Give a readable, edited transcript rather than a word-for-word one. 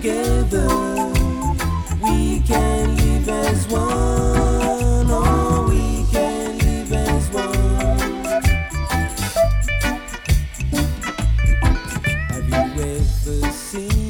together. We can live as one. Oh, we can live as one. Have you ever seen